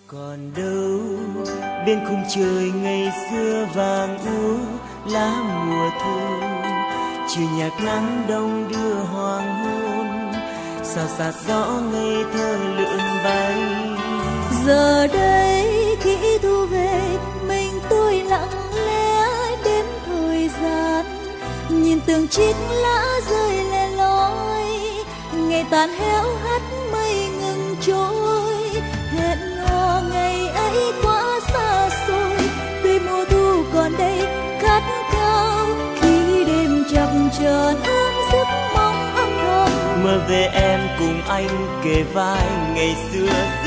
Còn đâu bên khung trời ngày xưa vàng úa lá mùa thu, chiều nhạc nắng đông đưa hoàng hôn, xào xạc gió ngây thơ lượn bay. Giờ đây khi thu về mình tôi lặng lẽ đếm thời gian, nhìn từng chiếc lá rơi lẻ loi, ngày tàn héo hắt mây ngừng trôi. Hẹn hò ngày ấy quá xa xôi, tuy mùa thu còn đây khát khao khi đêm chập chờn ôm giấc mong âm thầm. Mơ về em cùng anh kề vai ngày xưa